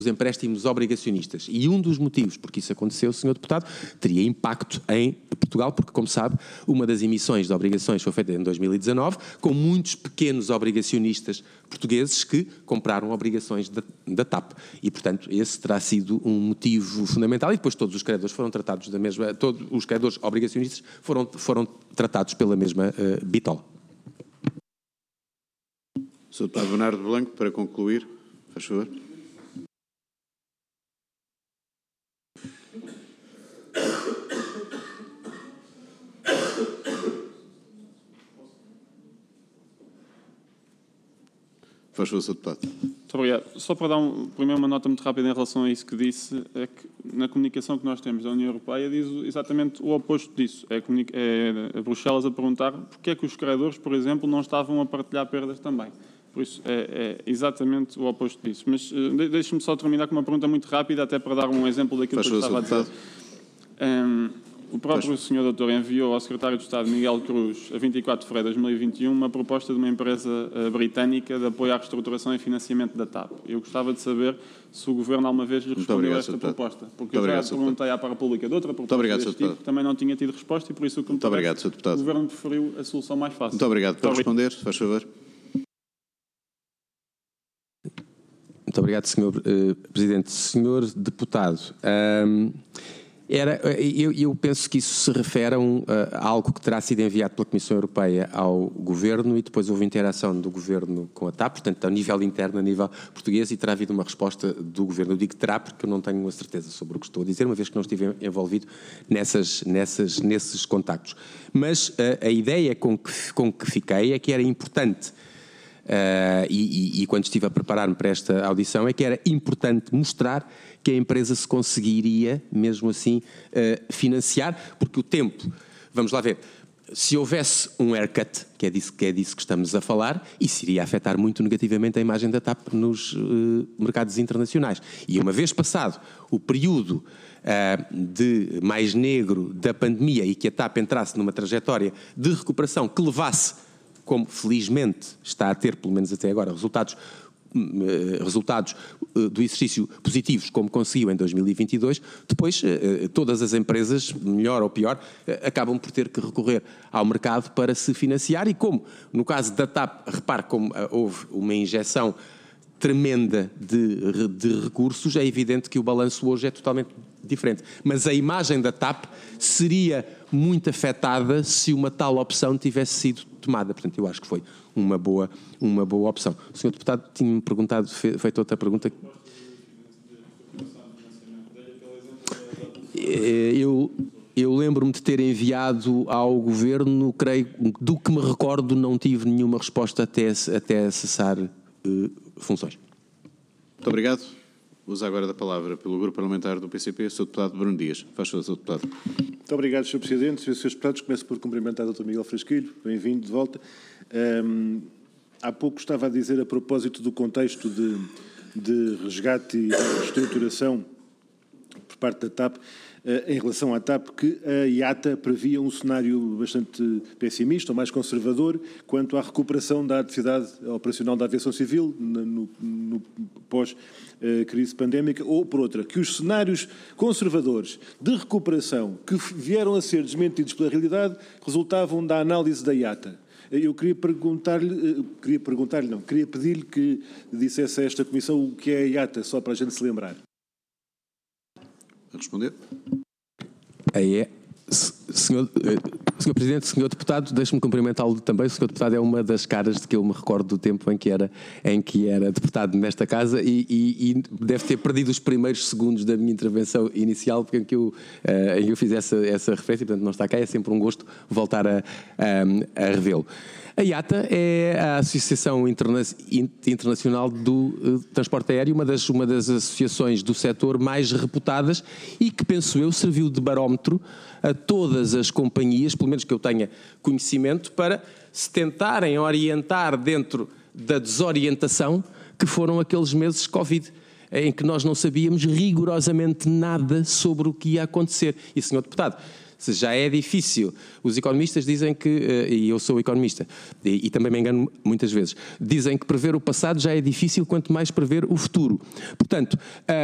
os empréstimos obrigacionistas. E um dos motivos porque isso aconteceu, Sr. Deputado, teria impacto em Portugal, porque, como sabe, uma das emissões de obrigações foi feita em 2019, com muitos pequenos obrigacionistas portugueses que compraram obrigações da TAP. E, portanto, esse terá sido um motivo fundamental. E depois todos os credores foram tratados da mesma... Todos os credores obrigacionistas foram tratados pela mesma bitola. Sr. Deputado Bernardo Blanco, para concluir, faz favor. Faz favor, Sr. Deputado. Muito obrigado. Só para dar primeiro uma nota muito rápida em relação a isso que disse, é que na comunicação que nós temos da União Europeia diz exatamente o oposto disso. É a Bruxelas a perguntar porque é que os credores, por exemplo, não estavam a partilhar perdas também. Por isso, é exatamente o oposto disso. Mas deixe-me só terminar com uma pergunta muito rápida, até para dar um exemplo daquilo que eu estava a dizer. O próprio Sr. Doutor enviou ao Secretário de Estado, Miguel Cruz, a 24 de fevereiro de 2021, uma proposta de uma empresa britânica de apoio à reestruturação e financiamento da TAP. Eu gostava de saber se o Governo alguma vez lhe respondeu a esta proposta. Porque eu já perguntei à Parapública de outra proposta deste tipo, também não tinha tido resposta e por isso o Governo preferiu a solução mais fácil. Muito obrigado. Para responder, faz favor. Muito obrigado, Sr. Presidente. Sr. Deputado, eu penso que isso se refere a algo que terá sido enviado pela Comissão Europeia ao Governo e depois houve interação do Governo com a TAP, portanto, ao nível interno, a nível português, e terá havido uma resposta do Governo. Eu digo terá porque eu não tenho a certeza sobre o que estou a dizer, uma vez que não estive envolvido nesses contactos. Mas a ideia com que fiquei é que era importante, e quando estive a preparar-me para esta audição, é que era importante mostrar que a empresa se conseguiria, mesmo assim, financiar, porque o tempo, vamos lá ver, se houvesse um haircut, que é disso que estamos a falar, isso iria afetar muito negativamente a imagem da TAP nos mercados internacionais. E uma vez passado o período de mais negro da pandemia e que a TAP entrasse numa trajetória de recuperação que levasse, como felizmente está a ter, pelo menos até agora, resultados do exercício positivos, como conseguiu em 2022, depois todas as empresas, melhor ou pior, acabam por ter que recorrer ao mercado para se financiar e como, no caso da TAP, repare como houve uma injeção tremenda de recursos, é evidente que o balanço hoje é totalmente diferente. Mas a imagem da TAP seria muito afetada se uma tal opção tivesse sido tomada. Portanto, eu acho que foi uma boa opção. O Sr. Deputado tinha-me perguntado, feito outra pergunta. Eu lembro-me de ter enviado ao Governo, creio, do que me recordo, não tive nenhuma resposta até cessar funções. Muito obrigado. Uso agora da palavra pelo Grupo Parlamentar do PCP, Sr. Deputado Bruno Dias. Faz favor, Sr. Deputado. Muito obrigado, Sr. Presidente. Srs. Deputados, começo por cumprimentar o Dr. Miguel Frasquilho. Bem-vindo de volta. Há pouco estava a dizer, a propósito do contexto de resgate e reestruturação por parte da TAP, em relação à TAP, que a IATA previa um cenário bastante pessimista, ou mais conservador, quanto à recuperação da atividade operacional da aviação civil no pós-crise pandémica, ou, por outra, que os cenários conservadores de recuperação que vieram a ser desmentidos pela realidade resultavam da análise da IATA. Eu queria pedir-lhe que dissesse a esta Comissão o que é a IATA, só para a gente se lembrar. A responder. Senhor Presidente, Senhor Deputado, deixe-me cumprimentá-lo também. O Senhor Deputado é uma das caras de que eu me recordo do tempo em que era deputado nesta casa e deve ter perdido os primeiros segundos da minha intervenção inicial, porque em que eu fiz essa referência, portanto não está cá, é sempre um gosto voltar a revê-lo. A IATA é a Associação Internacional do Transporte Aéreo, uma das associações do setor mais reputadas e que, penso eu, serviu de barómetro a todas as companhias, pelo menos que eu tenha conhecimento, para se tentarem orientar dentro da desorientação que foram aqueles meses Covid, em que nós não sabíamos rigorosamente nada sobre o que ia acontecer. E, Sr. Deputado, Se já é difícil, os economistas dizem que, e eu sou economista, e também me engano muitas vezes, dizem que prever o passado já é difícil, quanto mais prever o futuro. Portanto,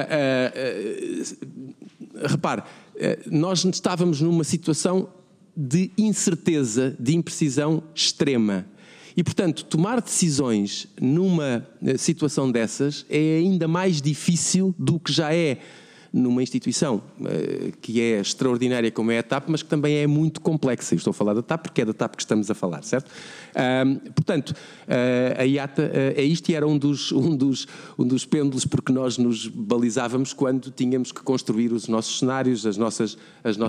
repare, nós estávamos numa situação de incerteza, de imprecisão extrema. E, portanto, tomar decisões numa situação dessas é ainda mais difícil do que já é numa instituição que é extraordinária como é a TAP, mas que também é muito complexa. Eu estou a falar da TAP porque é da TAP que estamos a falar, certo? Portanto, a IATA é isto, e era um dos pêndulos porque nós nos balizávamos quando tínhamos que construir os nossos cenários, as nossas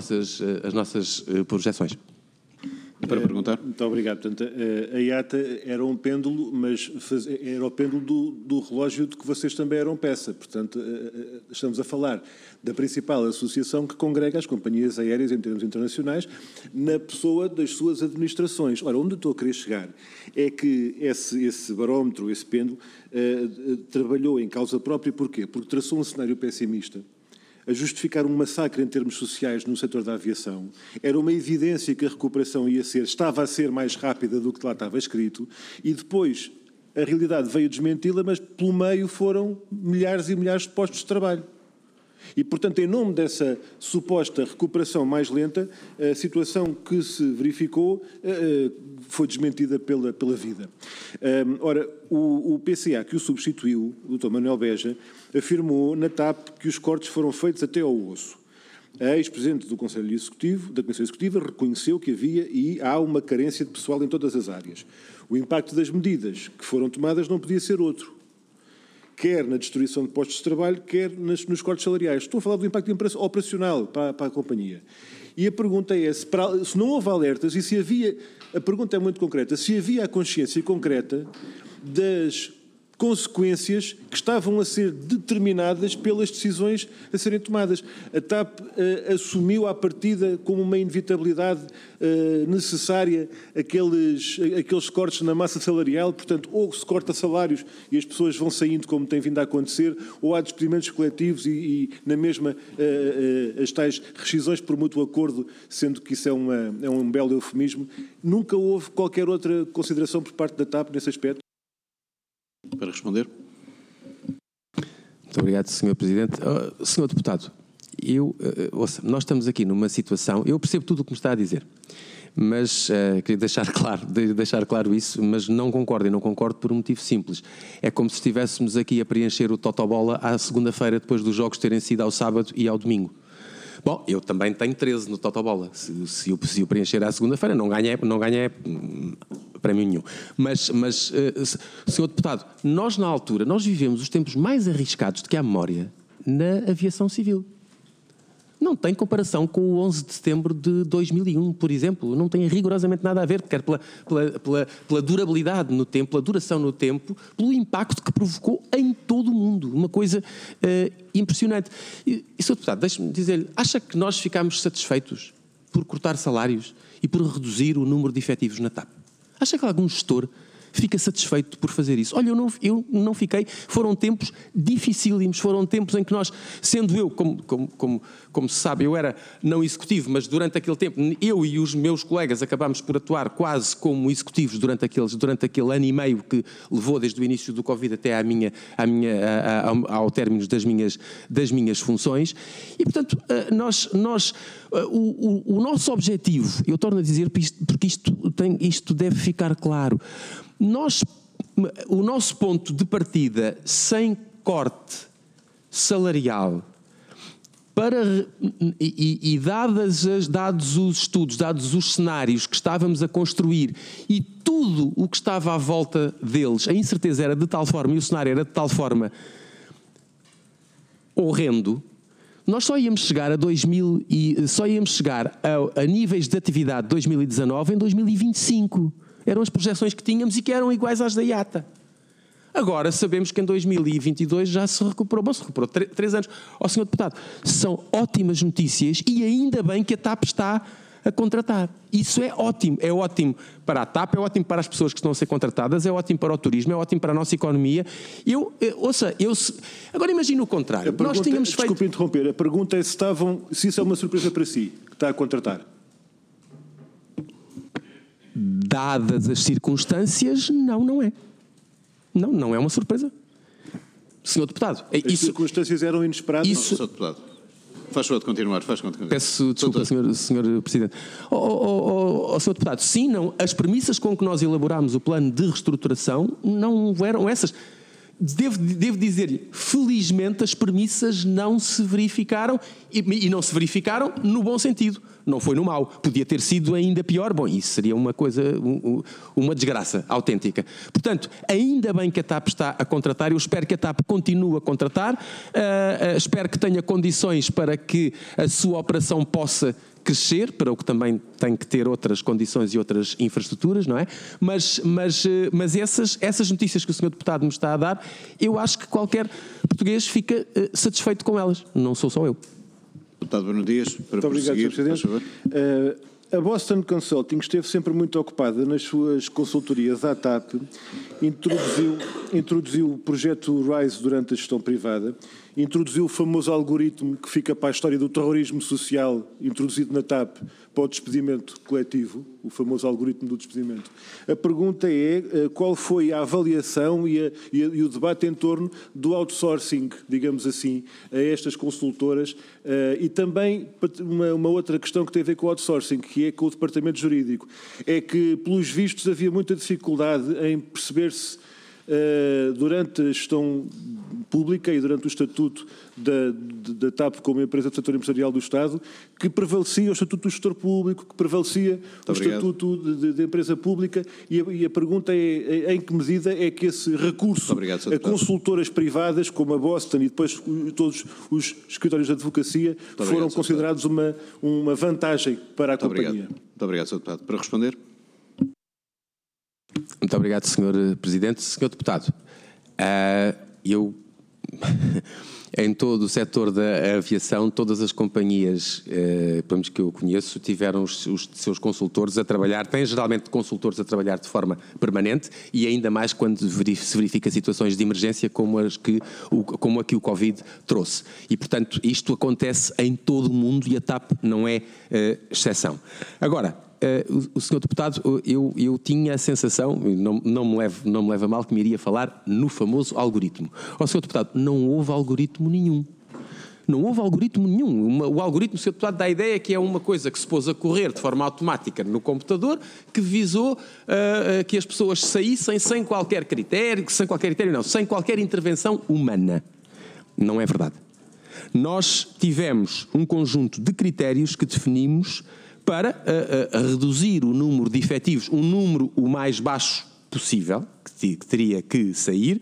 projeções. Para perguntar. Muito obrigado. Portanto, a IATA era um pêndulo, mas era o pêndulo do relógio de que vocês também eram peça. Portanto, estamos a falar da principal associação que congrega as companhias aéreas em termos internacionais na pessoa das suas administrações. Ora, onde eu estou a querer chegar é que esse barómetro, esse pêndulo, trabalhou em causa própria. Porquê? Porque traçou um cenário pessimista a justificar um massacre em termos sociais no setor da aviação. Era uma evidência que a recuperação estava a ser mais rápida do que lá estava escrito, e depois a realidade veio desmenti-la, mas pelo meio foram milhares e milhares de postos de trabalho. E, portanto, em nome dessa suposta recuperação mais lenta, a situação que se verificou foi desmentida pela vida. Ora, o PCA que o substituiu, o Dr. Manuel Beja, afirmou na TAP que os cortes foram feitos até ao osso. A ex-presidente do Conselho Executivo, da Comissão Executiva, reconheceu que havia e há uma carência de pessoal em todas as áreas. O impacto das medidas que foram tomadas não podia ser outro, quer na destruição de postos de trabalho, quer nos cortes salariais. Estou a falar do impacto operacional para a companhia. E a pergunta é, se não houve alertas, e se havia, a pergunta é muito concreta, se havia a consciência concreta das consequências que estavam a ser determinadas pelas decisões a serem tomadas. A TAP assumiu à partida como uma inevitabilidade necessária aqueles cortes na massa salarial, portanto, ou se corta salários e as pessoas vão saindo como tem vindo a acontecer, ou há despedimentos coletivos e na mesma as tais rescisões por mútuo acordo, sendo que isso é um belo eufemismo. Nunca houve qualquer outra consideração por parte da TAP nesse aspecto? Para responder. Muito obrigado, Sr. Presidente. Sr. Deputado, nós estamos aqui numa situação, eu percebo tudo o que me está a dizer, mas queria deixar claro isso, mas não concordo, e não concordo por um motivo simples. É como se estivéssemos aqui a preencher o Totobola à segunda-feira, depois dos jogos terem sido ao sábado e ao domingo. Bom, eu também tenho 13 no Totobola. Se eu preencher à segunda-feira, não ganhei prémio nenhum. Mas, Sr. Deputado, nós na altura, nós vivemos os tempos mais arriscados de que há memória na aviação civil. Não tem comparação com o 11 de setembro de 2001, por exemplo. Não tem rigorosamente nada a ver, quer pela durabilidade no tempo, pela duração no tempo, pelo impacto que provocou em todo o mundo. Uma coisa impressionante. E, Sr. Deputado, deixe-me dizer-lhe, acha que nós ficámos satisfeitos por cortar salários e por reduzir o número de efetivos na TAP? Acha que algum gestor fica satisfeito por fazer isso? Olha, eu não fiquei. Foram tempos dificílimos, foram tempos em que nós, sendo eu, como se sabe, eu era não executivo, mas durante aquele tempo, eu e os meus colegas acabámos por atuar quase como executivos durante aquele ano e meio que levou desde o início do Covid até ao término das minhas funções. E, portanto, o nosso objetivo, eu torno a dizer, porque isto deve ficar claro, o nosso ponto de partida sem corte salarial dados os estudos, dados os cenários que estávamos a construir e tudo o que estava à volta deles, a incerteza era de tal forma e o cenário era de tal forma horrendo, nós só íamos chegar a níveis de atividade de 2019 em 2025. Eram as projeções que tínhamos e que eram iguais às da IATA. Agora sabemos que em 2022 já se recuperou. Bom, se recuperou 3 anos. Sr. Deputado, são ótimas notícias e ainda bem que a TAP está a contratar. Isso é ótimo. É ótimo para a TAP, é ótimo para as pessoas que estão a ser contratadas, é ótimo para o turismo, é ótimo para a nossa economia. Agora imagine o contrário. Desculpe interromper. A pergunta é se isso é uma surpresa para si, que está a contratar. dadas as circunstâncias, não é. Não é uma surpresa. Senhor Deputado, as circunstâncias eram inesperadas. Senhor Deputado, faz favor de continuar. Peço desculpa, senhor Presidente. Senhor Deputado, sim, não, as premissas com que nós elaborámos o plano de reestruturação não eram essas. Devo dizer-lhe, felizmente as premissas não se verificaram e não se verificaram no bom sentido, não foi no mau. Podia ter sido ainda pior. Bom, isso seria uma coisa, uma desgraça autêntica. Portanto, ainda bem que a TAP está a contratar, eu espero que a TAP continue a contratar, espero que tenha condições para que a sua operação possa crescer, para o que também tem que ter outras condições e outras infraestruturas, não é? Mas essas notícias que o Sr. Deputado me está a dar, eu acho que qualquer português fica satisfeito com elas, não sou só eu. Deputado Bruno Dias, para muito obrigado, prosseguir, Sr. Presidente. A Boston Consulting esteve sempre muito ocupada nas suas consultorias à TAP, introduziu o projeto RISE durante a gestão privada, introduziu o famoso algoritmo que fica para a história do terrorismo social, introduzido na TAP para o despedimento coletivo, o famoso algoritmo do despedimento. A pergunta é qual foi a avaliação e o debate em torno do outsourcing, digamos assim, a estas consultoras, e também uma outra questão que tem a ver com o outsourcing, que é com o departamento jurídico. É que, pelos vistos, havia muita dificuldade em perceber-se durante a gestão pública e durante o estatuto da TAP como empresa do setor empresarial do Estado, que prevalecia o estatuto do gestor público, que prevalecia o estatuto de empresa pública, e a pergunta é em que medida é que esse recurso a consultoras privadas como a Boston e depois todos os escritórios de advocacia foram considerados uma vantagem para a companhia. Muito obrigado, Sr. Deputado. Para responder. Muito obrigado, Sr. Presidente. Sr. Deputado, eu, em todo o setor da aviação, todas as companhias que eu conheço tiveram os seus consultores a trabalhar, têm geralmente consultores a trabalhar de forma permanente e ainda mais quando se verifica situações de emergência como a que o Covid trouxe. E, portanto, isto acontece em todo o mundo e a TAP não é exceção. Agora, o Sr. Deputado, eu tinha a sensação, não me leva a mal, que me iria falar no famoso algoritmo. Sr. Deputado, não houve algoritmo nenhum. Não houve algoritmo nenhum. O algoritmo, Sr. Deputado, dá a ideia que é uma coisa que se pôs a correr de forma automática no computador, que visou que as pessoas saíssem sem qualquer critério, sem qualquer intervenção humana. Não é verdade. Nós tivemos um conjunto de critérios que definimos para reduzir o número de efetivos, um número o mais baixo possível, que teria que sair,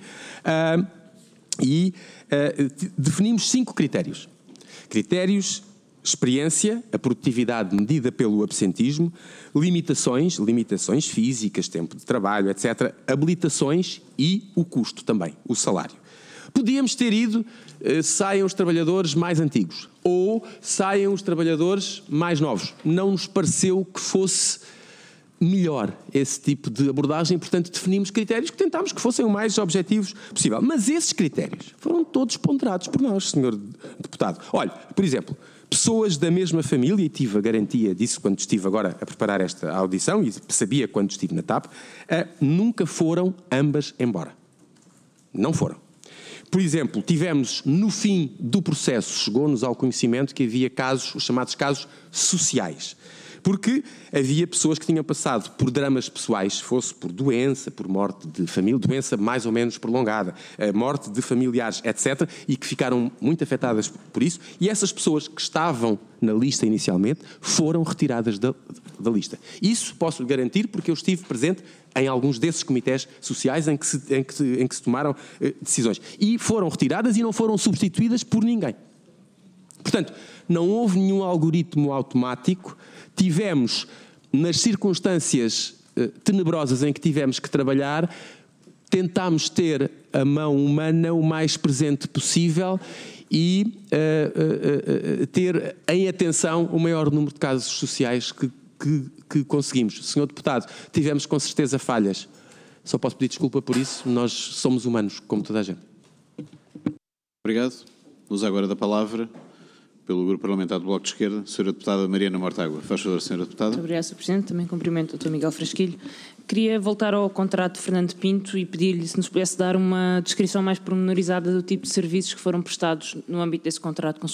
e definimos 5 critérios. Critérios: experiência, a produtividade medida pelo absentismo, limitações físicas, tempo de trabalho, etc., habilitações e o custo também, o salário. Podíamos ter ido, saiam os trabalhadores mais antigos ou saiam os trabalhadores mais novos. Não nos pareceu que fosse melhor esse tipo de abordagem, portanto definimos critérios que tentámos que fossem o mais objetivos possível. Mas esses critérios foram todos ponderados por nós, Sr. Deputado. Olha, por exemplo, pessoas da mesma família, e tive a garantia disso quando estive agora a preparar esta audição e sabia quando estive na TAP, nunca foram ambas embora. Não foram. Por exemplo, tivemos no fim do processo, chegou-nos ao conhecimento que havia casos, os chamados casos sociais. Porque havia pessoas que tinham passado por dramas pessoais, fosse por doença, por morte de família, doença mais ou menos prolongada, morte de familiares, etc., e que ficaram muito afetadas por isso, e essas pessoas que estavam na lista inicialmente foram retiradas da lista. Isso posso lhe garantir porque eu estive presente em alguns desses comitês sociais em que se tomaram decisões. E foram retiradas e não foram substituídas por ninguém. Portanto, não houve nenhum algoritmo automático. Tivemos, nas circunstâncias tenebrosas em que tivemos que trabalhar, tentámos ter a mão humana o mais presente possível e ter em atenção o maior número de casos sociais que conseguimos. Senhor Deputado, tivemos com certeza falhas. Só posso pedir desculpa por isso. Nós somos humanos, como toda a gente. Obrigado. Uso agora da palavra Pelo Grupo Parlamentar do Bloco de Esquerda, Sra. Deputada Mariana Mortágua. Faz favor, Sra. Deputada. Muito obrigada, Sr. Presidente. Também cumprimento o Dr. Miguel Frasquilho. Queria voltar ao contrato de Fernando Pinto e pedir-lhe se nos pudesse dar uma descrição mais pormenorizada do tipo de serviços que foram prestados no âmbito desse contrato com